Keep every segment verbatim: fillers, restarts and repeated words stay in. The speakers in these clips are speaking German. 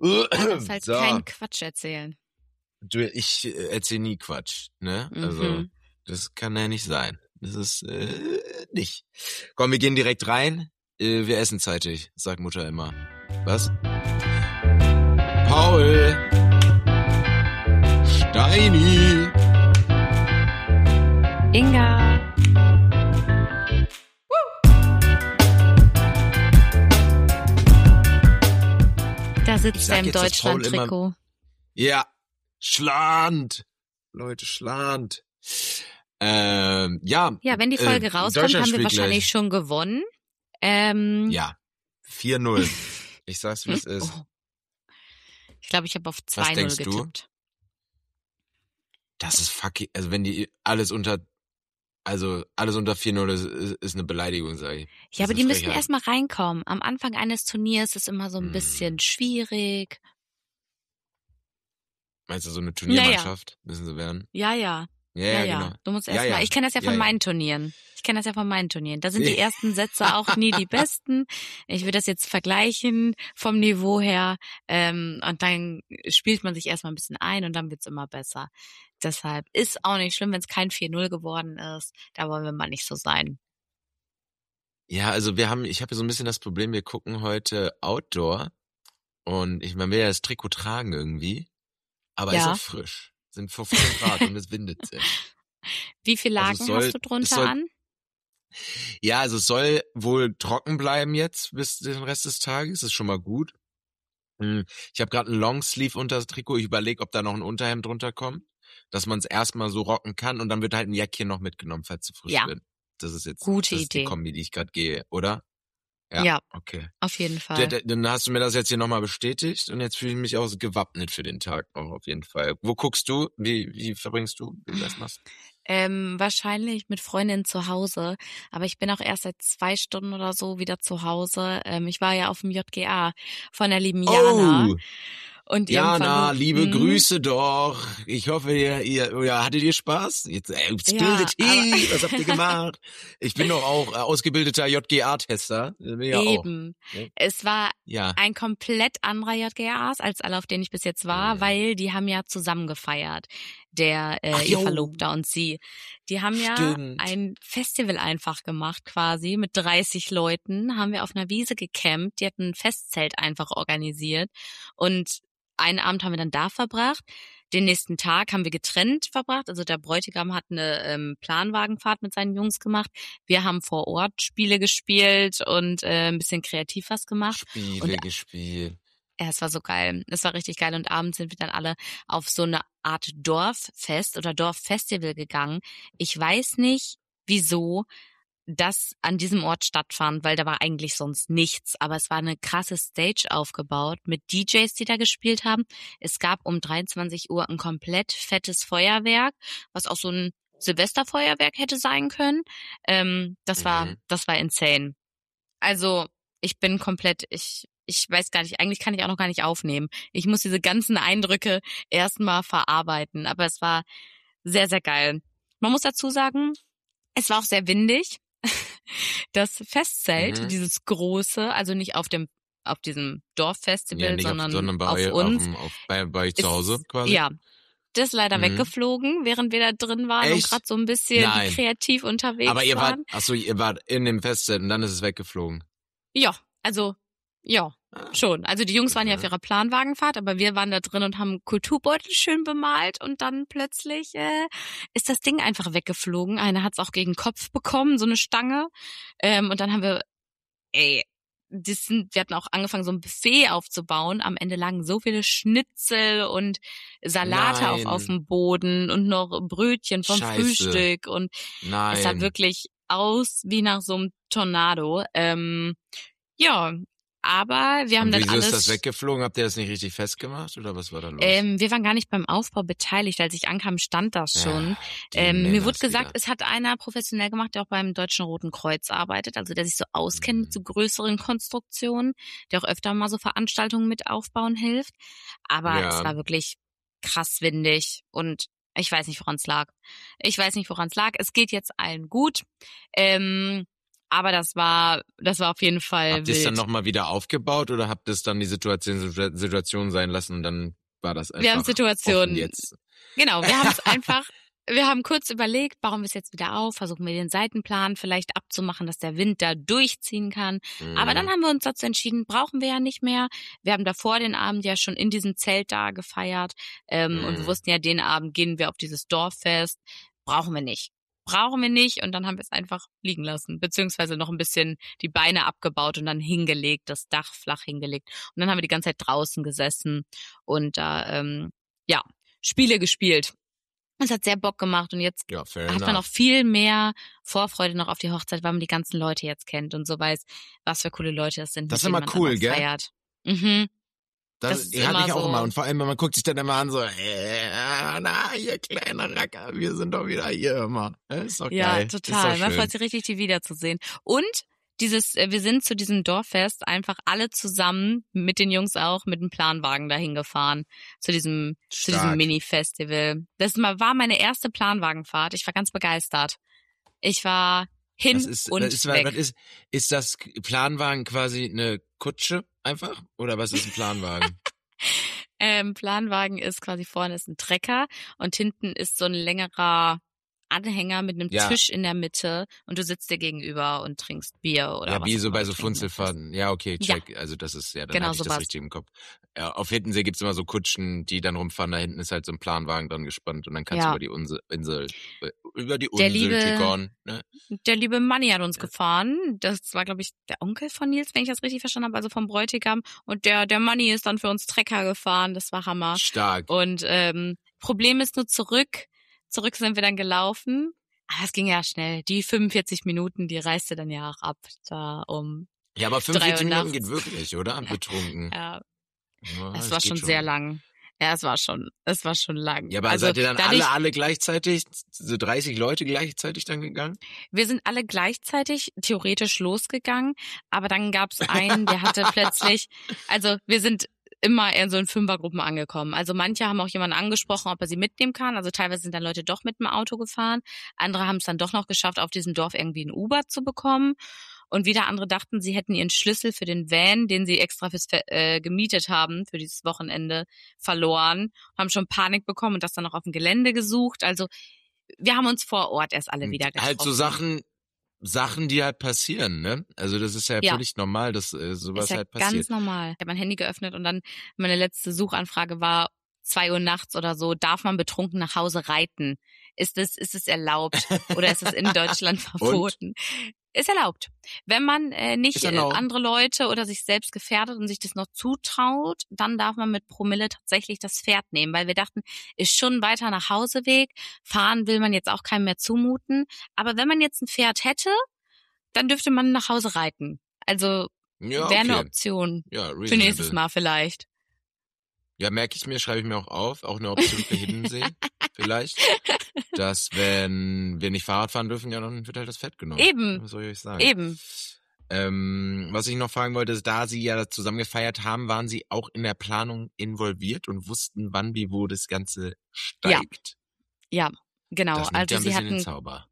Du darfst halt So. keinen Quatsch erzählen. Du, ich äh, erzähle nie Quatsch, ne? Mhm. Also, das kann ja nicht sein. Das ist äh, nicht. Komm, wir gehen direkt rein. Äh, wir essen zeitig, sagt Mutter immer. Was? Paul! Steini! Inga. Da Ich sitzt sag er im jetzt, dass Paul immer- Deutschland-Trikot. Ja, Schland! Leute, Schland! Ähm, ja. Ja, wenn die äh, Folge rauskommt, Deutschland haben wir spielt wahrscheinlich gleich. schon gewonnen. Ähm, Ja, vier null. Ich sag's, wie es ist. Oh. Ich glaube, ich habe auf zwei null denkst du? getippt. Das ist fucking, also wenn die alles unter, also alles unter vier null ist, ist, ist eine Beleidigung, sag ich. Das Ja, aber ist die eine müssen Frechheit. erstmal reinkommen. Am Anfang eines Turniers ist immer so ein Hm. bisschen schwierig. Meinst du, so eine Turniermannschaft müssen sie werden? Ja, ja. Ja, Ja, ja, ja. genau. Du musst Ja, erstmal. ja. Ich kenne das ja von Ja, ja. meinen Turnieren. Ich kenne das ja von meinen Turnieren. Da sind die ersten Sätze auch nie die besten. Ich will das jetzt vergleichen vom Niveau her. Ähm, und dann spielt man sich erstmal ein bisschen ein und dann wird's immer besser. Deshalb ist auch nicht schlimm, wenn es kein vier null geworden ist. Da wollen wir mal nicht so sein. Ja, also wir haben, ich habe so ein bisschen das Problem, wir gucken heute Outdoor und ich, man will ja das Trikot tragen irgendwie, aber Ja. ist auch frisch. Sind fünfzehn Grad und es windet sehr. Wie viel Laken Also es soll- hast du drunter es soll- an? Ja, also es soll wohl trocken bleiben jetzt bis den Rest des Tages, das ist schon mal gut. Hm, Ich habe gerade einen Longsleeve unter das Trikot, ich überlege, ob da noch ein Unterhemd drunter kommt, dass man es erstmal so rocken kann und dann wird halt ein Jäckchen noch mitgenommen, falls zu frisch Ja. wird. Das ist jetzt Gute das ist die Idee. Kombi, die ich gerade gehe, oder? Ja. Okay. Auf jeden Ja, Fall. d- dann hast du mir das jetzt hier nochmal bestätigt und jetzt fühle ich mich auch gewappnet für den Tag auch auf jeden Fall. Wo guckst du? Wie, wie verbringst du? Wie das machst? Ähm, wahrscheinlich mit Freundinnen zu Hause, aber ich bin auch erst seit zwei Stunden oder so wieder zu Hause. Ähm, ich war ja auf dem J G A von der lieben Jana Oh, und ihrem Jana, liebe Verlobten. Grüße doch. Ich hoffe, ihr, ihr ja, hattet ihr Spaß? Jetzt äh, spill Ja, the tea. Was habt ihr gemacht? Ich bin doch auch äh, ausgebildeter J G A-Tester. Bin ja auch. Eben. Ja. Es war Ja. ein komplett anderer J G As als alle, auf denen ich bis jetzt war, Mhm. weil die haben ja zusammen gefeiert, der äh, Ach, ihr jo. Verlobter und sie. Die haben ja Stimmt. ein Festival einfach gemacht quasi mit dreißig Leuten, haben wir auf einer Wiese gecampt, die hatten ein Festzelt einfach organisiert und einen Abend haben wir dann da verbracht. Den nächsten Tag haben wir getrennt verbracht. Also der Bräutigam hat eine ähm, Planwagenfahrt mit seinen Jungs gemacht. Wir haben vor Ort Spiele gespielt und äh, ein bisschen kreativ was gemacht. Spiele Und- gespielt. Ja, es war so geil. Es war richtig geil. Und abends sind wir dann alle auf so eine Art Dorffest oder Dorffestival gegangen. Ich weiß nicht, wieso das an diesem Ort stattfand, weil da war eigentlich sonst nichts. Aber es war eine krasse Stage aufgebaut mit D Js, die da gespielt haben. Es gab um dreiundzwanzig Uhr ein komplett fettes Feuerwerk, was auch so ein Silvesterfeuerwerk hätte sein können. Ähm, das war, Mhm. das war insane. Also ich bin komplett, ich, ich weiß gar nicht, eigentlich kann ich auch noch gar nicht aufnehmen. Ich muss diese ganzen Eindrücke erstmal verarbeiten, aber es war sehr, sehr geil. Man muss dazu sagen, es war auch sehr windig. Das Festzelt, Mhm. dieses große, also nicht auf dem, auf diesem Dorffestival, Ja, nicht sondern, auf, sondern bei, auf euch- uns. Auf, dem- auf, bei, bei euch zu ist- Hause quasi. Ja. Das ist leider Mhm. weggeflogen, während wir da drin waren und Echt? gerade so ein bisschen Nein. kreativ unterwegs Aber ihr wart, waren. ach so, ihr wart in dem Festzelt und dann ist es weggeflogen. Ja, also, ja, Ah. schon. Also die Jungs waren ja Mhm. auf ihrer Planwagenfahrt, aber wir waren da drin und haben Kulturbeutel schön bemalt und dann plötzlich äh, ist das Ding einfach weggeflogen. Einer hat es auch gegen den Kopf bekommen, so eine Stange. Ähm, und dann haben wir, ey, das sind, wir hatten auch angefangen, so ein Buffet aufzubauen. Am Ende lagen so viele Schnitzel und Salate auch Nein. auf dem Boden und noch Brötchen vom Scheiße. Frühstück und Nein. es sah wirklich aus wie nach so einem Tornado. Ähm, ja, aber wir haben Und dann wieso alles. ist das weggeflogen? Habt ihr das nicht richtig festgemacht oder was war da los? Ähm, wir waren gar nicht beim Aufbau beteiligt. Als ich ankam, stand das schon. Ja, die ähm, mir Männers wurde gesagt, wieder. es hat einer professionell gemacht, der auch beim Deutschen Roten Kreuz arbeitet, also der sich so auskennt mit so größeren Konstruktionen, der auch öfter mal so Veranstaltungen mit aufbauen hilft. Aber Ja. es war wirklich krass windig und ich weiß nicht, woran es lag. Ich weiß nicht, woran es lag. Es geht jetzt allen gut. Ähm, Aber das war, das war auf jeden Fall Habt ihr es wild. dann nochmal wieder aufgebaut oder habt ihr es dann die Situation, Situation sein lassen und dann war das einfach Wir haben Situationen. jetzt? Genau, wir haben es einfach, wir haben kurz überlegt, bauen wir es jetzt wieder auf, versuchen wir den Seitenplan vielleicht abzumachen, dass der Wind da durchziehen kann. Mhm. Aber dann haben wir uns dazu entschieden, brauchen wir ja nicht mehr. Wir haben davor den Abend ja schon in diesem Zelt da gefeiert ähm, Mhm. und wir wussten ja, den Abend gehen wir auf dieses Dorffest. Brauchen wir nicht. Brauchen wir nicht und dann haben wir es einfach liegen lassen, beziehungsweise noch ein bisschen die Beine abgebaut und dann hingelegt, das Dach flach hingelegt. Und dann haben wir die ganze Zeit draußen gesessen und da, ähm, ja, Spiele gespielt. Es hat sehr Bock gemacht und jetzt Ja, fair hat enough. man auch viel mehr Vorfreude noch auf die Hochzeit, weil man die ganzen Leute jetzt kennt und so weiß, was für coole Leute das sind. Das ist mit immer denen man cool, dann gell? Feiert. Mhm. Das, das ist hatte immer ich auch so. immer. Und vor allem, man guckt sich dann immer an so, äh, na, hier kleiner Racker, wir sind doch wieder hier immer. Ist doch Ja, geil. total. Ist doch Man schön. freut sich richtig, die wiederzusehen. Und dieses, äh, wir sind zu diesem Dorffest einfach alle zusammen, mit den Jungs auch, mit dem Planwagen dahin gefahren. Zu diesem, zu diesem Stark. Mini-Festival. Das mal- war meine erste Planwagenfahrt. Ich war ganz begeistert. Ich war hin Was ist, und was ist, weg. was ist, ist das Planwagen quasi eine Kutsche einfach? Oder was ist ein Planwagen? Ähm, Planwagen ist quasi vorne ist ein Trecker und hinten ist so ein längerer Anhänger mit einem Ja. Tisch in der Mitte und du sitzt dir gegenüber und trinkst Bier oder Ja, was wie auch so immer bei du so trinken möchtest. Funzelfahrten. Ja, okay, Ja. check. Also das ist, ja, dann Genau hatte ich das sowas. richtig im Kopf. Ja, auf Hiddensee gibt's immer so Kutschen, die dann rumfahren. Da hinten ist halt so ein Planwagen dran gespannt und dann kannst Ja. du über die Unsel, Insel, äh, über die Der Insel liebe- tickern. Ne? Der liebe Manni hat uns gefahren. Das war, glaube ich, der Onkel von Nils, wenn ich das richtig verstanden habe, also vom Bräutigam. Und der, der Manni ist dann für uns Trecker gefahren. Das war Hammer. Stark. Und ähm, Problem ist nur zurück. Zurück sind wir dann gelaufen. Aber es ging ja schnell. Die fünfundvierzig Minuten, die reiste dann ja auch ab. Da um, Ja, aber drei fünfundvierzig Uhr Minuten geht nachts. wirklich, oder? Betrunken. ja, Ja, es das war geht schon sehr lang. Ja, es war schon, es war schon lang. Ja, aber also seid ihr dann dadurch, alle, alle gleichzeitig, so dreißig Leute gleichzeitig dann gegangen? Wir sind alle gleichzeitig theoretisch losgegangen, aber dann gab's einen, der hatte plötzlich, also wir sind immer eher so in Fünfergruppen angekommen. Also manche haben auch jemanden angesprochen, ob er sie mitnehmen kann. Also teilweise sind dann Leute doch mit dem Auto gefahren. Andere haben es dann doch noch geschafft, auf diesem Dorf irgendwie ein Uber zu bekommen. Und wieder andere dachten, sie hätten ihren Schlüssel für den Van, den sie extra fürs äh, gemietet haben, für dieses Wochenende verloren, haben schon Panik bekommen und das dann noch auf dem Gelände gesucht. Also wir haben uns vor Ort erst alle wieder getroffen. Halt so Sachen, Sachen, die halt passieren, ne? Also das ist ja, Ja. völlig normal, dass äh, sowas Ist ja halt passiert. ganz normal. Ich habe mein Handy geöffnet und dann meine letzte Suchanfrage war zwei Uhr nachts oder so. Darf man betrunken nach Hause reiten? Ist es, ist es erlaubt oder ist es in Deutschland verboten? Ist erlaubt. Wenn man äh, nicht Ist äh, erlaubt. andere Leute oder sich selbst gefährdet und sich das noch zutraut, dann darf man mit Promille tatsächlich das Pferd nehmen, weil wir dachten, ist schon ein weiter nach Hauseweg. Fahren will man jetzt auch keinem mehr zumuten. Aber wenn man jetzt ein Pferd hätte, dann dürfte man nach Hause reiten. Also Ja, wäre eine okay. Option Ja, für reasonable. nächstes Mal vielleicht. Ja, merke ich mir, schreibe ich mir auch auf, auch eine Option für Hiddensee, vielleicht. Dass, wenn wir nicht Fahrrad fahren dürfen, ja, dann wird halt das Fett genommen. Eben. Was soll ich euch sagen? Eben. Ähm, was ich noch fragen wollte, ist, da Sie ja zusammen gefeiert haben, waren Sie auch in der Planung involviert und wussten, wann, wie, wo das Ganze steigt? Ja, genau. Das nimmt Also ja ein sie bisschen den hatten Zauber.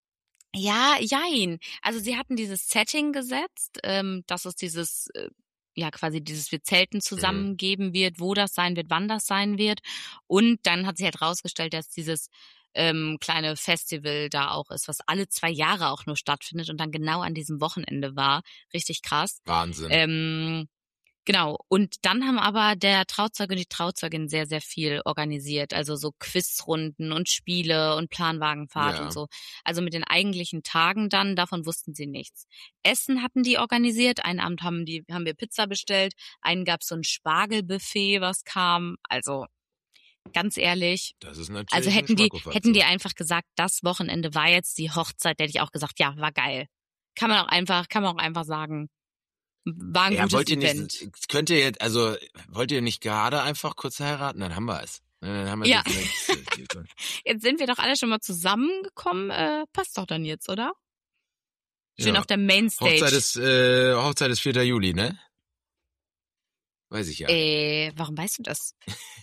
Ja, jein. Also sie hatten dieses Setting gesetzt, ähm, dass es dieses, äh, ja quasi dieses wir Zelten zusammen geben wird, wo das sein wird, wann das sein wird. Und dann hat sich halt rausgestellt, dass dieses ähm, kleine Festival da auch ist, was alle zwei Jahre auch nur stattfindet und dann genau an diesem Wochenende war. Richtig krass. Wahnsinn. Ähm, Genau. Und dann haben aber der Trauzeuge und die Trauzeugin sehr, sehr viel organisiert. Also so Quizrunden und Spiele und Planwagenfahrt Ja. und so. Also mit den eigentlichen Tagen dann, davon wussten sie nichts. Essen hatten die organisiert. Einen Abend haben die, haben wir Pizza bestellt. Einen gab es so ein Spargelbuffet, was kam. Also ganz ehrlich. Das ist natürlich Also ein hätten die, Schmackofatze. hätten die einfach gesagt, das Wochenende war jetzt die Hochzeit, da hätte ich auch gesagt, ja, war geil. Kann man auch einfach, kann man auch einfach sagen. War ein Ja, gutes wollt ihr Event. nicht, könnt ihr jetzt, also, wollt ihr nicht gerade einfach kurz heiraten? Dann haben wir es. Dann haben wir Ja. das nächste. Jetzt sind wir doch alle schon mal zusammengekommen. Äh, passt doch dann jetzt, oder? Schön Ja. auf der Mainstage. Hochzeit ist, äh, Hochzeit ist vierter Juli, ne? Weiß ich ja. Äh, warum weißt du das?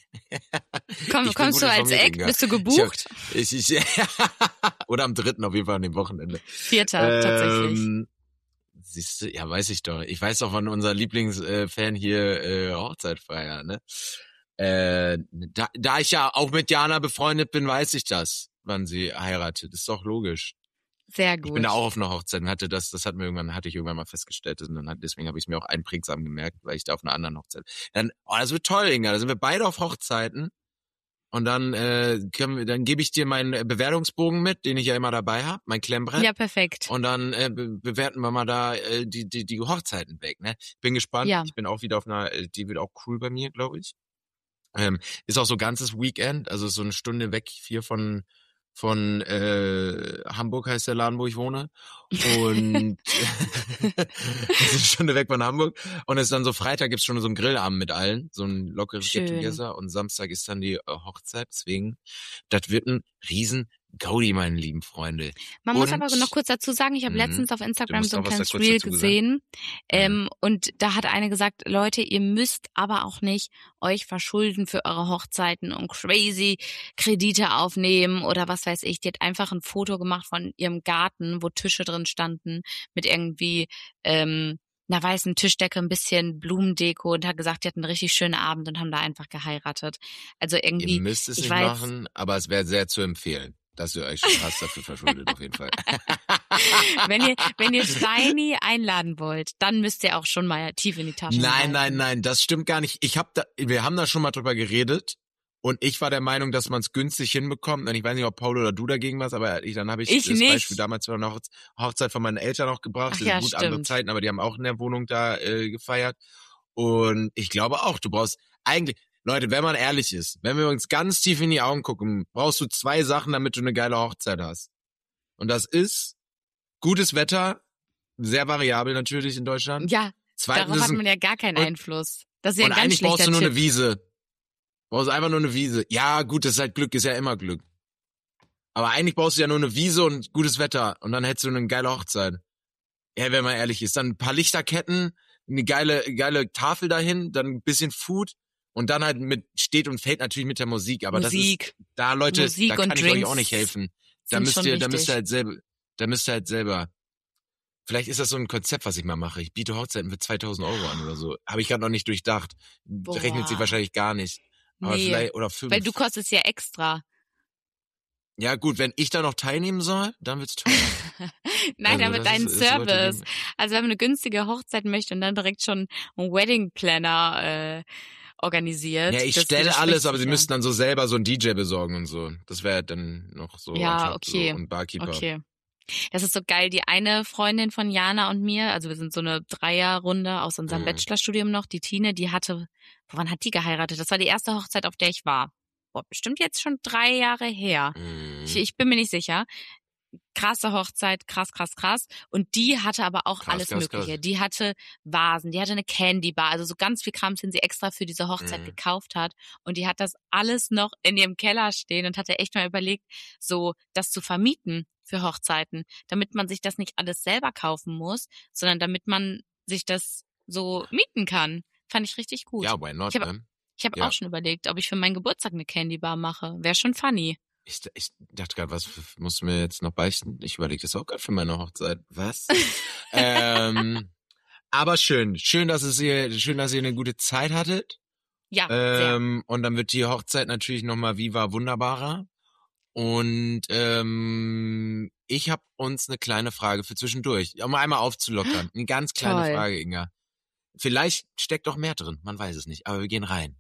Komm, Ich bin kommst gut du als informiert, Eck? Inga. Bist du gebucht? Ich, ich, oder am dritten auf jeden Fall an dem Wochenende. Vierter, tatsächlich. Ähm, Siehst du, ja, weiß ich doch. Ich weiß doch, wann unser Lieblingsfan hier äh, Hochzeit feiert, ne? Äh, da, da ich ja auch mit Jana befreundet bin, weiß ich das, wann sie heiratet. Ist doch logisch. Sehr gut. Ich bin da auch auf einer Hochzeit und hatte das, das hat mir irgendwann, hatte ich irgendwann mal festgestellt und dann hat, deswegen habe ich es mir auch einprägsam gemerkt, weil ich da auf einer anderen Hochzeit. Dann, oh, das wird toll, Inga. Da sind wir beide auf Hochzeiten. Und dann äh, können wir, dann gebe ich dir meinen Bewertungsbogen mit, den ich ja immer dabei habe, mein Klemmbrett. Ja, perfekt. Und dann äh, be- bewerten wir mal da äh, die die die Hochzeiten weg, ne? Bin gespannt. Ja. Ich bin auch wieder auf einer, äh, die wird auch cool bei mir, glaube ich. Ähm, ist auch so ganzes Weekend, also so eine Stunde weg hier von von äh, Hamburg heißt der Laden, wo ich wohne. Und das ist eine Stunde weg von Hamburg. Und es ist dann so Freitag gibt's schon so einen Grillabend mit allen, so ein lockeres Schön. Get-Together. Und Samstag ist dann die äh, Hochzeit. Deswegen, das wird ein riesen Gaudi, meine lieben Freunde. Man muss Und- aber noch kurz dazu sagen, ich habe Mhm. letztens auf Instagram musst so ein auch was da kleines kurz Reel dazu sagen. gesehen. Ähm, und da hat eine gesagt, Leute, ihr müsst aber auch nicht euch verschulden für eure Hochzeiten und crazy Kredite aufnehmen oder was weiß ich. Die hat einfach ein Foto gemacht von ihrem Garten, wo Tische drin standen mit irgendwie ähm, einer weißen Tischdecke, ein bisschen Blumendeko und hat gesagt, die hatten einen richtig schönen Abend und haben da einfach geheiratet. Also irgendwie, Ihr müsst es ich nicht war jetzt- machen, aber es wäre sehr zu empfehlen, dass ihr euch krass dafür verschuldet, auf jeden Fall. wenn ihr, wenn ihr Steini einladen wollt, dann müsst ihr auch schon mal tief in die Tasche Nein, greifen. nein, nein, das stimmt gar nicht. Ich hab da, wir haben da schon mal drüber geredet und ich war der Meinung, dass man es günstig hinbekommt. Und ich weiß nicht, ob Paul oder du dagegen warst, aber ich, dann habe ich, Ich das nicht. Beispiel damals bei einer Hochze- Hochzeit von meinen Eltern auch gebracht. Ach Das ja, sind gut andere stimmt. Zeiten, aber die haben auch in der Wohnung da äh, gefeiert. Und ich glaube auch, du brauchst eigentlich, Leute, wenn man ehrlich ist, wenn wir uns ganz tief in die Augen gucken, brauchst du zwei Sachen, damit du eine geile Hochzeit hast. Und das ist gutes Wetter, sehr variabel natürlich in Deutschland. Ja, Zweitens darauf ist hat ein man ja gar keinen und- Einfluss. Das ist ja und ein ganz eigentlich brauchst schlechter du nur Tipp. eine Wiese. Brauchst einfach nur eine Wiese. Ja, gut, das ist halt Glück, ist ja immer Glück. Aber eigentlich brauchst du ja nur eine Wiese und gutes Wetter. Und dann hättest du eine geile Hochzeit. Ja, wenn man ehrlich ist. Dann ein paar Lichterketten, eine geile, geile Tafel dahin, dann ein bisschen Food. Und dann halt mit, steht und fällt natürlich mit der Musik. Aber Musik. das ist, da Leute, Musik da kann und ich euch Drinks auch nicht helfen. Da sind müsst schon ihr, da wichtig. müsst ihr halt selber, da müsst ihr halt selber. Vielleicht ist das so ein Konzept, was ich mal mache. Ich biete Hochzeiten für zweitausend Euro an oder so. Habe ich gerade noch nicht durchdacht. Boah. Rechnet sich wahrscheinlich gar nicht. Aber Nee, vielleicht, oder fünf. weil du kostest ja extra. Ja gut, wenn ich da noch teilnehmen soll, dann wird's teuer. Nein, Also aber das deinen ist- ist Leute, Service. die- Also wenn man eine günstige Hochzeit möchte und dann direkt schon einen Wedding Planner äh, organisiert. Ja, ich das stelle widerspricht alles, aber sich sie ja. müssten dann so selber so einen D J besorgen und so. Das wäre dann noch so. Ja, on top, okay. So, und Barkeeper. Okay. Das ist so geil. Die eine Freundin von Jana und mir, also wir sind so eine Dreierrunde aus unserem Mhm. Bachelorstudium noch, die Tine, die hatte, wann hat die geheiratet? Das war die erste Hochzeit, auf der ich war. Boah, bestimmt jetzt schon drei Jahre her. Mhm. Ich, ich bin mir nicht sicher. Krasse Hochzeit, krass, krass, krass. Und die hatte aber auch Krass, alles krass, Mögliche. krass. Die hatte Vasen, die hatte eine Candy Bar, also so ganz viel Kram, den sie extra für diese Hochzeit Mhm. gekauft hat. Und die hat das alles noch in ihrem Keller stehen und hatte echt mal überlegt, so das zu vermieten für Hochzeiten, damit man sich das nicht alles selber kaufen muss, sondern damit man sich das so mieten kann. Fand ich richtig gut. Ja, why not, Ich hab- ne? Ich habe ja. auch schon überlegt, ob ich für meinen Geburtstag eine Candy Bar mache. Wäre schon funny. Ich, ich dachte gerade, was musst du mir jetzt noch beichten? Ich überlege das auch gerade für meine Hochzeit. Was? ähm, aber schön. Schön, dass es ihr, schön, dass ihr eine gute Zeit hattet. Ja, sehr. Ähm, und dann wird die Hochzeit natürlich nochmal Viva wunderbarer. Und ähm, ich habe uns eine kleine Frage für zwischendurch, um einmal aufzulockern. Eine ganz kleine Toll. Frage, Inga. Vielleicht steckt doch mehr drin, man weiß es nicht, aber wir gehen rein.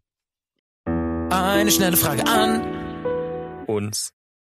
Eine schnelle Frage an uns.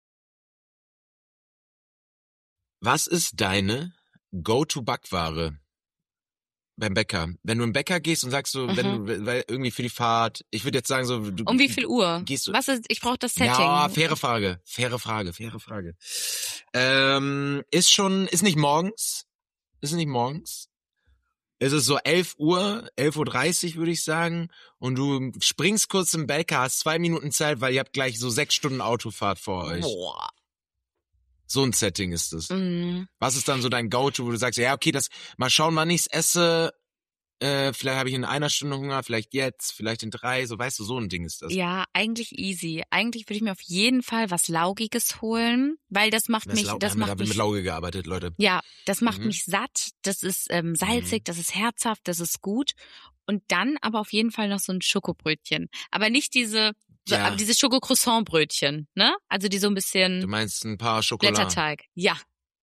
Was ist deine Go-to-Backware beim Bäcker? Wenn du im Bäcker gehst und sagst so, Mhm. wenn du, weil irgendwie für die Fahrt, ich würde jetzt sagen so, du, Um wie viel Uhr? gehst du- Was ist, ich brauche das Setting. Ja, faire Frage, faire Frage, faire Frage. Ähm, ist schon, ist nicht morgens, ist nicht morgens. Es ist so elf Uhr, elf Uhr dreißig würde ich sagen, und du springst kurz im Bäcker, hast zwei Minuten Zeit, weil ihr habt gleich so sechs Stunden Autofahrt vor euch. Boah. So ein Setting ist es. Mhm. Was ist dann so dein Go-To, wo du sagst, ja, okay, das, mal schauen, wann ich's esse, Äh, vielleicht habe ich in einer Stunde Hunger, vielleicht jetzt, vielleicht in drei, so weißt du, so ein Ding ist das. Ja, eigentlich easy. Eigentlich würde ich mir auf jeden Fall was Laugiges holen, weil das macht Das mich, Lau- das haben wir macht da mit mich, Lauge gearbeitet, Leute. ja, das macht Mhm. mich satt. Das ist ähm, salzig, Mhm. das ist herzhaft, das ist gut. Und dann aber auf jeden Fall noch so ein Schokobrötchen. Aber nicht diese, so, Ja. aber diese Schoko-Croissant-Brötchen, ne? Also die so ein Du bisschen meinst ein paar Schokolade. Blätterteig. Ja,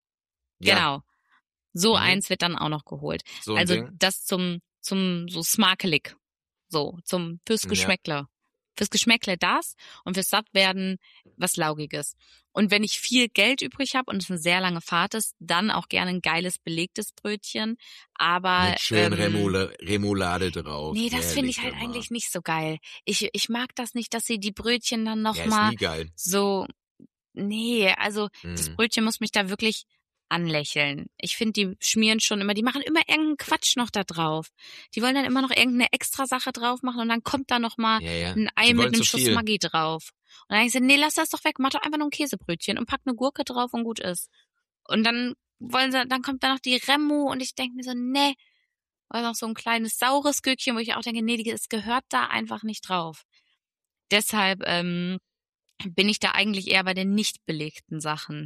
Ja, genau. So Mhm. eins wird dann auch noch geholt. so ein Also Ding. das zum, zum so smakelig. So, zum, fürs Ja. Geschmäckle. Fürs Geschmäckle das und fürs Sattwerden was Laugiges. Und wenn ich viel Geld übrig habe und es eine sehr lange Fahrt ist, dann auch gerne ein geiles belegtes Brötchen. Aber Mit schön ähm, Remoule, Remoulade drauf. nee, das finde ich Herrlich, halt hör mal. eigentlich nicht so geil. Ich, ich mag das nicht, dass sie die Brötchen dann noch Ja, ist mal nie geil. so, nee, also das Mhm. Brötchen muss mich da wirklich anlächeln. Ich finde, die schmieren schon immer, die machen immer irgendeinen Quatsch noch da drauf. Die wollen dann immer noch irgendeine extra Sache drauf machen und dann kommt da noch mal Ja, ja. ein Ei Die mit wollen einem zu Schuss viel. Maggi drauf. Und dann hab ich gesagt, nee, lass das doch weg, mach doch einfach nur ein Käsebrötchen und pack eine Gurke drauf und gut ist. Und dann wollen sie, dann kommt da noch die Remo und ich denke mir so, nee, oder noch so ein kleines saures Gürkchen, wo ich auch denke, nee, die- es gehört da einfach nicht drauf. Deshalb ähm, bin ich da eigentlich eher bei den nicht belegten Sachen.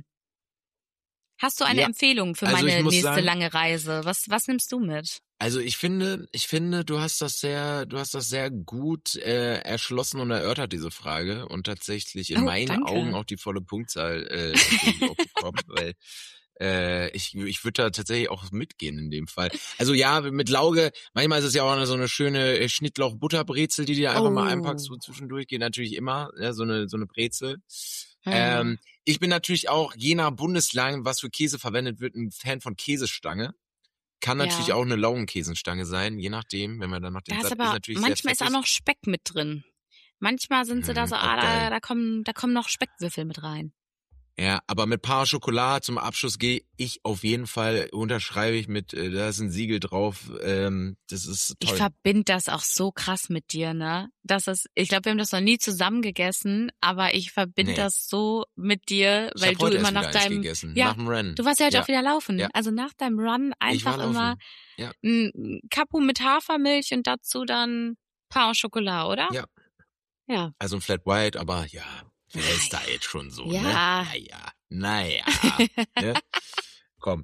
Hast du eine Ja, Empfehlung für also ich meine muss nächste sagen- lange Reise? Was, was nimmst du mit? Also ich finde, ich finde, du hast das sehr, du hast das sehr gut äh, erschlossen und erörtert, diese Frage. Und tatsächlich in Oh, meinen danke. Augen auch die volle Punktzahl äh, natürlich auch bekommen, weil äh, ich, ich würde da tatsächlich auch mitgehen in dem Fall. Also ja, mit Lauge, manchmal ist es ja auch eine, so eine schöne äh, Schnittlauch-Butterbrezel, die du dir einfach mal Oh. einpackst, so zwischendurch, geht natürlich immer, ja, so eine, so eine Brezel. Hm. Ähm, ich bin natürlich auch, je nach Bundesland, was für Käse verwendet wird, ein Fan von Käsestange. Kann natürlich Ja. auch eine Laugenkäsenstange sein, je nachdem, wenn man dann noch den Da ist Satt ist, aber, natürlich manchmal ist sehr auch fettig. noch Speck mit drin. Manchmal sind sie da Mhm, so, auch ah, da, geil. da kommen, da kommen noch Speckwürfel mit rein. Ja, aber mit Paar Schokolade zum Abschluss gehe ich auf jeden Fall, unterschreibe ich mit, äh, da ist ein Siegel drauf, ähm, das ist Ich toll. verbinde das auch so krass mit dir, ne? Das ist, ich glaube, wir haben das noch nie zusammen gegessen, aber ich verbinde Nee. das so mit dir, Ich weil habe du heute immer erst nach wieder eins deinem, gegessen, ja, nach dem Rennen. du warst ja heute Ja. auch wieder laufen. Ja. Also nach deinem Run Ich war einfach immer laufen. Ja. ein Capu mit Hafermilch und dazu dann Pain au Chocolat, oder? Ja. Ja. Also ein Flat White, aber ja, wer ist da jetzt schon so, Ja. ne? Naja, naja, ne? Komm.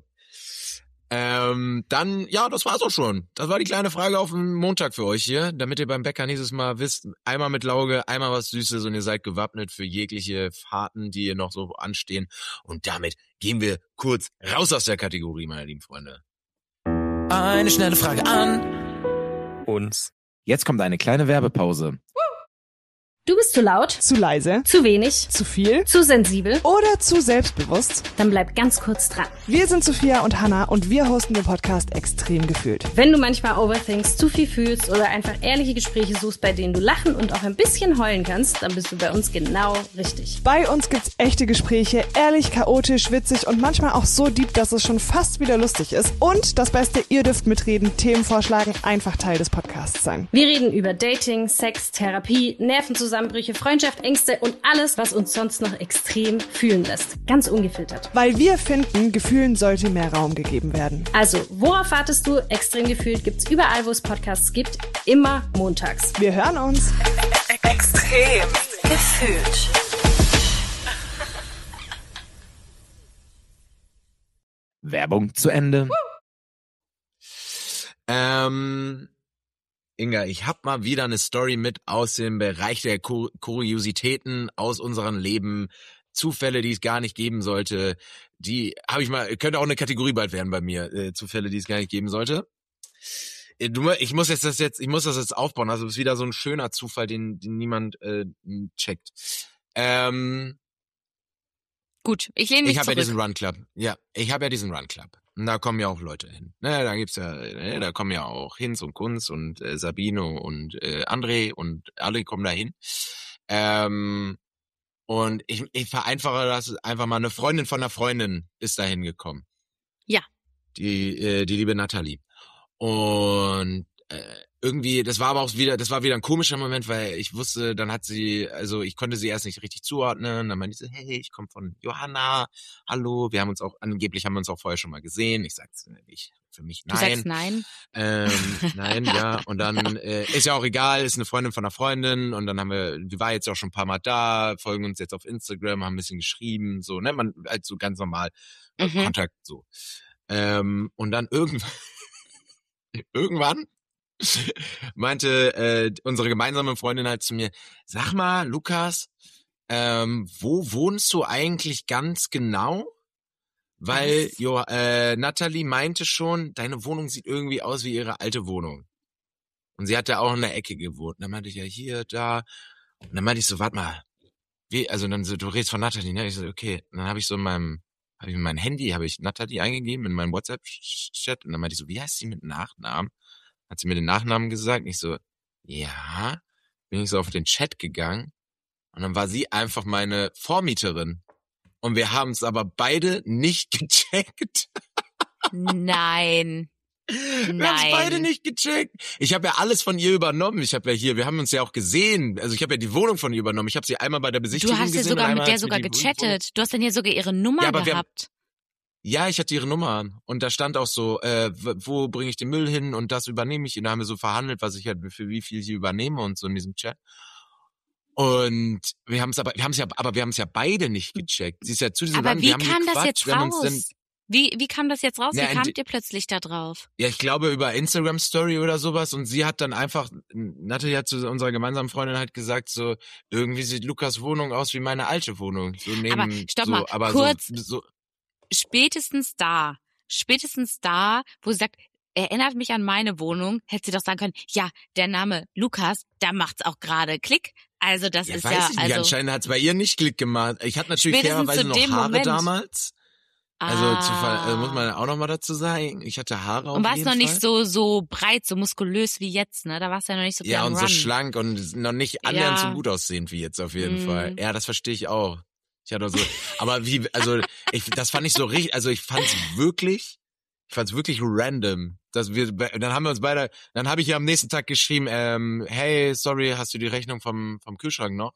Ähm, dann, ja, das war's auch schon. Das war die kleine Frage auf dem Montag für euch hier, damit ihr beim Bäcker nächstes Mal wisst, einmal mit Lauge, einmal was Süßes und ihr seid gewappnet für jegliche Fahrten, die ihr noch so anstehen. Und damit gehen wir kurz raus aus der Kategorie, meine lieben Freunde. Eine schnelle Frage an uns. Jetzt kommt eine kleine Werbepause. Du bist zu laut, Zu leise? zu wenig, Zu viel? zu sensibel? Oder zu selbstbewusst? Dann bleib ganz kurz dran. Wir sind Sophia und Hannah und wir hosten den Podcast Extrem gefühlt. Wenn du manchmal overthinkst, zu viel fühlst oder einfach ehrliche Gespräche suchst, bei denen du lachen und auch ein bisschen heulen kannst, dann bist du bei uns genau richtig. Bei uns gibt's echte Gespräche, ehrlich, chaotisch, witzig und manchmal auch so deep, dass es schon fast wieder lustig ist. Und das Beste, ihr dürft mitreden, Themen vorschlagen, einfach Teil des Podcasts sein. Wir reden über Dating, Sex, Therapie, Nervenzusammenbrüche, Freundschaft, Ängste und alles, was uns sonst noch extrem fühlen lässt. Ganz ungefiltert. Weil wir finden, Gefühlen sollte mehr Raum gegeben werden. Also, worauf wartest du? Extrem gefühlt gibt's überall, wo es Podcasts gibt. Immer montags. Wir hören uns. Extrem gefühlt. Werbung zu Ende. Ähm, Inga, ich hab mal wieder eine Story mit aus dem Bereich der Kur- Kuriositäten aus unserem Leben. Zufälle, die es gar nicht geben sollte. Die habe ich mal, könnte auch eine Kategorie bald werden bei mir. Äh, Zufälle, die es gar nicht geben sollte. Äh, Du, ich muss jetzt das jetzt, ich muss das jetzt aufbauen. Also es ist wieder so ein schöner Zufall, den, den niemand äh, checkt. Ähm, Gut, ich lehne mich ich habe ja zurück. diesen Run Club. Ja, ich habe ja diesen Run Club. Und da kommen ja auch Leute hin. Ne, da gibt's ja, ne, da kommen ja auch Hinz und Kunz und äh, Sabino und äh, André und alle kommen da hin. Ähm, und ich, ich vereinfache das einfach mal. Eine Freundin von einer Freundin ist da hingekommen. Ja. Die, äh, die liebe Nathalie. Und äh, irgendwie, das war aber auch wieder, das war wieder ein komischer Moment, weil ich wusste, dann hat sie, also ich konnte sie erst nicht richtig zuordnen, dann meinte sie, hey, ich komme von Johanna, hallo, wir haben uns auch, angeblich haben wir uns auch vorher schon mal gesehen, ich sag's nicht, für mich nein. Du sagst nein? Ähm, nein, ja, und dann, äh, ist ja auch egal, ist eine Freundin von einer Freundin und dann haben wir, die war jetzt auch schon ein paar Mal da, folgen uns jetzt auf Instagram, haben ein bisschen geschrieben, so, ne, man, halt so ganz normal, äh, Mhm. Kontakt, so. Ähm, und dann irgendwann, irgendwann meinte äh, unsere gemeinsame Freundin halt zu mir, sag mal, Lukas, ähm, wo wohnst du eigentlich ganz genau? Weil Was? jo, äh, Natalie meinte schon, deine Wohnung sieht irgendwie aus wie ihre alte Wohnung. Und sie hat da auch in der Ecke gewohnt. Und dann meinte ich, ja, hier, da. Und dann meinte ich so, warte mal, wie, also dann so, du redest von Natalie, ne? Ich so, okay. Und dann habe ich so in meinem, habe ich in mein Handy, habe ich Natalie eingegeben, in meinen WhatsApp-Chat. Und dann meinte ich so, wie heißt sie mit Nachnamen? Hat sie mir den Nachnamen gesagt? Und ich so, ja. Bin ich so auf den Chat gegangen. Und dann war sie einfach meine Vormieterin. Und wir haben es aber beide nicht gecheckt. Nein. Wir haben es beide nicht gecheckt. Ich habe ja alles von ihr übernommen. Ich habe ja hier, wir haben uns ja auch gesehen. Also ich habe ja die Wohnung von ihr übernommen. Ich habe sie einmal bei der Besichtigung Du hast ja gesehen. sogar und mit einmal der hat sie sogar die gechattet. Wohnung- Du hast dann ja sogar ihre Nummer Ja, aber wir haben- gehabt. Ja, ich hatte ihre Nummer. Und da stand auch so, äh, w- wo bringe ich den Müll hin und das übernehme ich. Und da haben wir so verhandelt, was ich halt für wie viel ich übernehme und so in diesem Chat. Und wir haben es aber, wir haben es ja, aber wir haben es ja beide nicht gecheckt. Sie ist ja zu diesem Aber Land, wie wir haben kam das gequatscht, jetzt wir haben uns raus? dann, Wie, wie kam das jetzt raus? Na, Wie in kamt die- ihr plötzlich da drauf? ja, ich glaube über Instagram Story oder sowas und sie hat dann einfach, Natalie hat zu unserer gemeinsamen Freundin halt gesagt so, irgendwie sieht Lukas Wohnung aus wie meine alte Wohnung. So neben, Aber stopp so, mal, aber kurz. so, so, Spätestens da, spätestens da, wo sie sagt, erinnert mich an meine Wohnung, hätte sie doch sagen können, ja, der Name Lukas, da macht's auch gerade Klick. Also das ja, ist weiß ja, ich nicht, also anscheinend hat's bei ihr nicht Klick gemacht. Ich hatte natürlich Spätestens fairerweise zu noch dem Haare Moment. damals. Also, ah. zu, ver- also muss man auch noch mal dazu sagen, ich hatte Haare auf Und warst jeden noch nicht Fall. so so breit, so muskulös wie jetzt, ne? Da warst du ja noch nicht so Ja, gern und so Run. schlank und noch nicht annähernd Ja. so gut aussehend wie jetzt auf jeden Mhm. Fall. Ja, das verstehe ich auch. Ich hatte so, aber wie, also ich, das fand ich so richtig, also ich fand's wirklich, ich fand's wirklich random, dass wir, dann haben wir uns beide, dann habe ich ja am nächsten Tag geschrieben, ähm, hey, sorry, hast du die Rechnung vom vom Kühlschrank noch?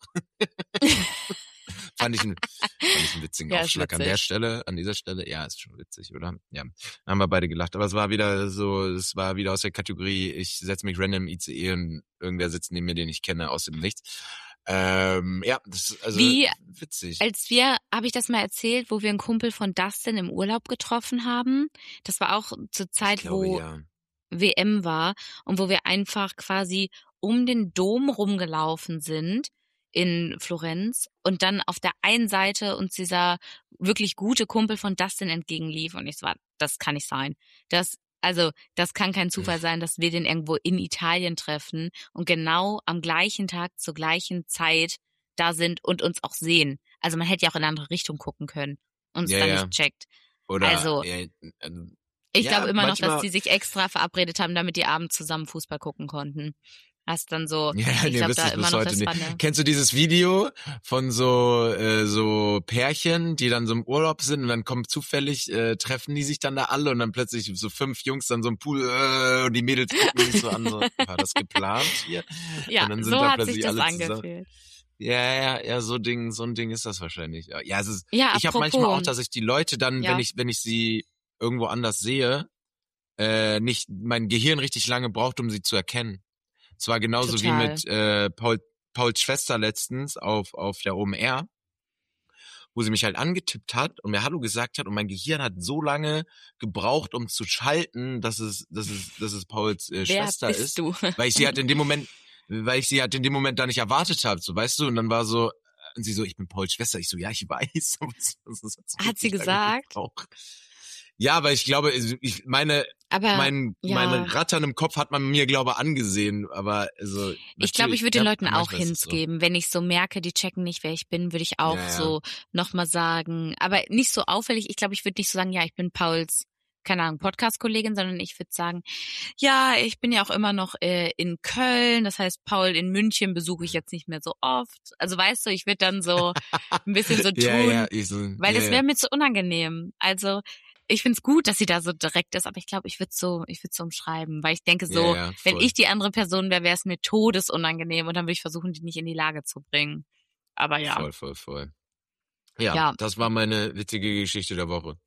fand ich einen, fand ich einen witzigen Ja, ist Aufschlag an witzig. der Stelle, an dieser Stelle. Ja, ist schon witzig, oder? Ja, haben wir beide gelacht. Aber es war wieder so, es war wieder aus der Kategorie, ich setze mich random im I C E und irgendwer sitzt neben mir, den ich kenne, aus dem Nichts. Ähm, ja, das ist also Wie, witzig. Als wir, habe ich das mal erzählt, wo wir einen Kumpel von Dustin im Urlaub getroffen haben. Das war auch zur Zeit, ich glaube, wo ja. W M war und wo wir einfach quasi um den Dom rumgelaufen sind in Florenz und dann auf der einen Seite uns dieser wirklich gute Kumpel von Dustin entgegenlief und ich so, das kann nicht sein. Das, also, das kann kein Zufall sein, dass wir den irgendwo in Italien treffen und genau am gleichen Tag zur gleichen Zeit da sind und uns auch sehen. Also man hätte ja auch in eine andere Richtung gucken können und es Ja, dann ja. nicht checkt. Oder, also, ja, ähm, Ich ja, glaube immer noch, manchmal- dass die sich extra verabredet haben, damit die abends zusammen Fußball gucken konnten. Hast dann so, Ja, ich nee, glaube wisst da es immer bis noch heute das nicht. Spannende. Kennst du dieses Video von so äh, so Pärchen, die dann so im Urlaub sind und dann kommen zufällig, äh, treffen die sich dann da alle und dann plötzlich so fünf Jungs dann so im Pool äh, und die Mädels gucken sich so an, so, war das geplant hier? Ja, und dann sind so da hat sich plötzlich das alle zusammen. angefühlt. Ja, ja, ja, so Ding, so ein Ding ist das wahrscheinlich. Ja, ja es ist, Ja, ich habe apropos. manchmal auch, dass ich die Leute dann, Ja. wenn ich wenn ich sie irgendwo anders sehe, äh, nicht mein Gehirn richtig lange braucht, um sie zu erkennen. Es war genauso Total. wie mit äh, Paul, Pauls Schwester letztens auf auf der O M R, wo sie mich halt angetippt hat und mir Hallo gesagt hat und mein Gehirn hat so lange gebraucht, um zu schalten, dass es dass es dass es Pauls äh, Wer Schwester bist ist, du? weil ich sie halt in dem Moment, weil ich sie halt in dem Moment da nicht erwartet habe, so weißt du, und dann war so und sie so, ich bin Pauls Schwester, ich so, ja, ich weiß. Das ist so Hat sie richtig lange gesagt? gebraucht. Ja, weil ich glaube, ich meine, Aber mein, ja. meine Rattern im Kopf hat man mir, glaube ich, angesehen, aber also. ich glaube, ich würde den ja, Leuten auch manchmal ist es Hints geben. Wenn ich so merke, die checken nicht, wer ich bin, würde ich auch Ja, ja. so nochmal sagen. Aber nicht so auffällig. Ich glaube, ich würde nicht so sagen, ja, ich bin Pauls, keine Ahnung, Podcast-Kollegin, sondern ich würde sagen, ja, ich bin ja auch immer noch äh, in Köln. Das heißt, Paul in München besuche ich jetzt nicht mehr so oft. Also weißt du, ich würde dann so ein bisschen so tun. Ja, ja, ich so, Weil ja, das ja. wäre mir zu unangenehm. Also ich find's gut, dass sie da so direkt ist, aber ich glaube, ich würde so, ich würde so umschreiben, weil ich denke so, Ja, ja, wenn voll. ich die andere Person wäre, wäre es mir todesunangenehm und dann würde ich versuchen, die nicht in die Lage zu bringen. Aber ja. Voll, voll, voll. Ja, Ja. das war meine witzige Geschichte der Woche.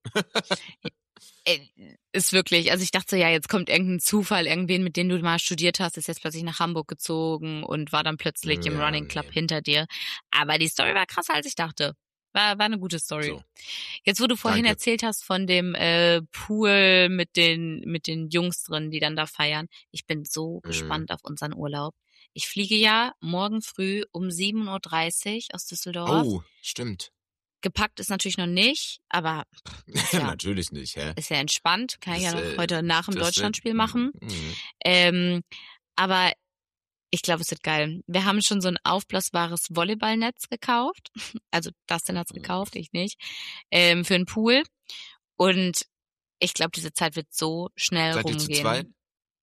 Äh, Ist wirklich, also ich dachte so, ja, jetzt kommt irgendein Zufall, irgendwen, mit dem du mal studiert hast, ist jetzt plötzlich nach Hamburg gezogen und war dann plötzlich im Ja, Running Club nee. hinter dir. Aber die Story war krasser, als ich dachte. War, war eine gute Story. So. Jetzt, wo du vorhin Danke. erzählt hast von dem äh, Pool mit den mit den Jungs drin, die dann da feiern, ich bin so Mhm. gespannt auf unseren Urlaub. Ich fliege ja morgen früh um sieben Uhr dreißig aus Düsseldorf. Oh, stimmt. Gepackt ist natürlich noch nicht, aber Ja. Natürlich nicht, hä? ist ja entspannt. Kann ich ja Das, noch äh, heute nach dem das, äh, Deutschlandspiel machen. mhm. Ähm, aber ich glaube, es wird geil. Wir haben schon so ein aufblasbares Volleyballnetz gekauft. Also Dustin hat's gekauft, ich nicht. Ähm, für einen Pool. Und ich glaube, diese Zeit wird so schnell Seid ihr rumgehen. zu zweit?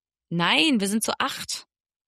Nein, wir sind zu acht.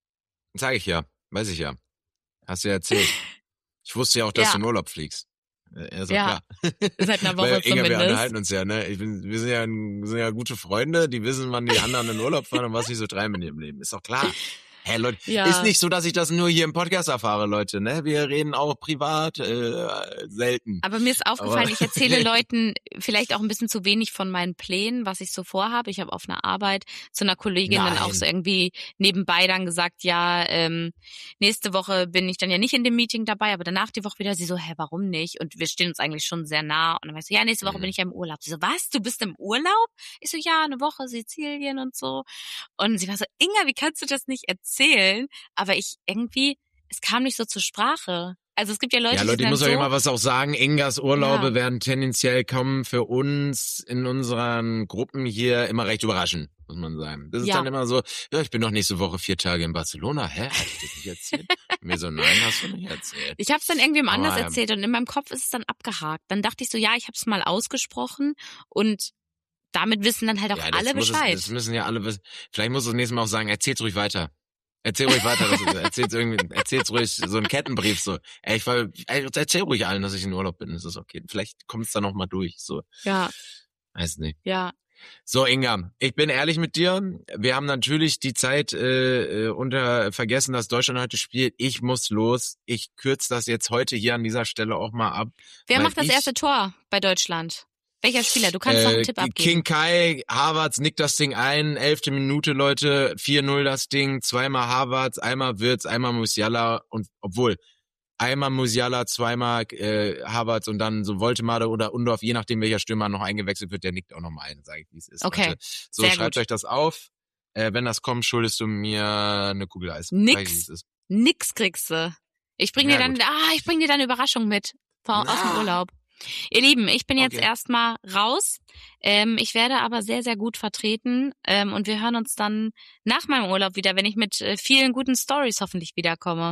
Sag ich ja. Weiß ich ja. Hast du ja erzählt. Ich wusste ja auch, dass Ja. du in Urlaub fliegst. Äh, ist doch Ja, klar. seit einer Woche Weil, Inga, wir zumindest. unterhalten uns ja, ne? Ich bin, wir sind ja, wir sind ja gute Freunde, die wissen, wann die anderen in Urlaub fahren und was sie so treiben in ihrem Leben. Ist doch klar. Hä, Leute, Ja. ist nicht so, dass ich das nur hier im Podcast erfahre, Leute, ne? Wir reden auch privat, äh, selten. Aber mir ist aufgefallen, Aber- ich erzähle Leuten vielleicht auch ein bisschen zu wenig von meinen Plänen, was ich so vorhabe. Ich habe auf einer Arbeit zu einer Kollegin dann auch Nein. so irgendwie nebenbei dann gesagt, ja, ähm, nächste Woche bin ich dann ja nicht in dem Meeting dabei, aber danach die Woche wieder. Sie so, hä, warum nicht? Und wir stehen uns eigentlich schon sehr nah. Und dann war ich so, ja, nächste Woche Mhm. bin ich ja im Urlaub. Sie so, was? Du bist im Urlaub? Ich so, ja, eine Woche Sizilien und so. Und sie war so, Inga, wie kannst du das nicht erzählen? Aber ich irgendwie, es kam nicht so zur Sprache. Also es gibt ja Leute, Ja, die Leute, sind ich muss dann euch so, mal was auch sagen. Ingas Urlaube Ja. werden tendenziell kommen für uns in unseren Gruppen hier immer recht überraschend, muss man sagen. Das ist Ja. dann immer so, ja, ich bin doch nächste Woche vier Tage in Barcelona. Hä? Hab ich das nicht erzählt? Mir so, nein, hast du nicht erzählt. Ich habe es dann irgendwem anders Aber, ähm, erzählt und in meinem Kopf ist es dann abgehakt. Dann dachte ich so, ja, ich habe es mal ausgesprochen und damit wissen dann halt auch Ja, das alle muss Bescheid. Es, das müssen ja alle wissen. Vielleicht muss es das nächste Mal auch sagen, erzähl's ruhig weiter. Erzähl ruhig weiter, das ist, erzähl's irgendwie, erzähl's ruhig, so ein Kettenbrief, so. Ey, ich war, ey, erzähl ruhig allen, dass ich in Urlaub bin, das ist okay. Vielleicht kommt's dann noch mal durch, so. Ja, Weiß nicht. ja. So, Inga, ich bin ehrlich mit dir. Wir haben natürlich die Zeit äh, äh, unter vergessen, dass Deutschland heute spielt. Ich muss los. Ich kürze das jetzt heute hier an dieser Stelle auch mal ab. Wer weil macht das ich, erste Tor bei Deutschland? Welcher Spieler? Du kannst noch einen äh, Tipp abgeben. King Kai, Havertz nickt das Ding ein, elfte Minute, Leute, vier null das Ding, zweimal Havertz, einmal Wirtz, einmal Musiala und obwohl einmal Musiala, zweimal äh, Havertz und dann so Woltemade oder Undorf, je nachdem welcher Stürmer noch eingewechselt wird, der nickt auch nochmal ein, sage ich, wie es ist. Okay, Leute. So, sehr schreibt gut. euch das auf. Äh, wenn das kommt, schuldest du mir eine Kugel Eis. Nix. Sag ich, wie es ist. Nix kriegst du. Ich bring Ja, dir dann, gut. ah, ich bring dir dann eine Überraschung mit von, aus dem Na. Urlaub. Ihr Lieben, ich bin jetzt Okay. erstmal raus. Ähm, ich werde aber sehr, sehr gut vertreten ähm, und wir hören uns dann nach meinem Urlaub wieder, wenn ich mit äh, vielen guten Stories hoffentlich wiederkomme.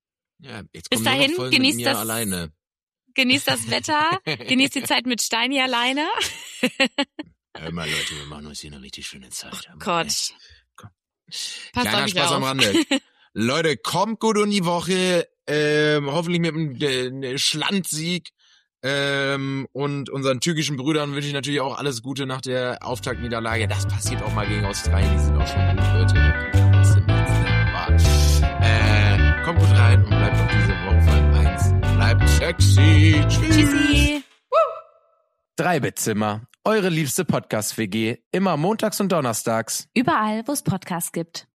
Ja, jetzt Bis kommen nur noch dahin, Folgen genießt mit mir das- alleine. Genießt das Wetter, genießt die Zeit mit Steini alleine. Hör mal, Leute, wir machen uns hier eine richtig schöne Zeit. Oh Gott. Passt Kleiner auf dich Spaß auf. am Rande. Leute, kommt gut in die Woche. Ähm, hoffentlich mit einem äh, Schlandsieg. Ähm, und unseren türkischen Brüdern wünsche ich natürlich auch alles Gute nach der Auftaktniederlage. Das passiert auch mal gegen Australien. Die sind auch schon gut, Leute. Das ist nichts, ne? Aber, äh, kommt gut rein und bleibt auch diese Woche vor allem eins. Bleibt sexy. Tschüss. Tschüssi. Drei Bettzimmer, eure liebste Podcast-W G, immer montags und donnerstags. Überall, wo es Podcasts gibt.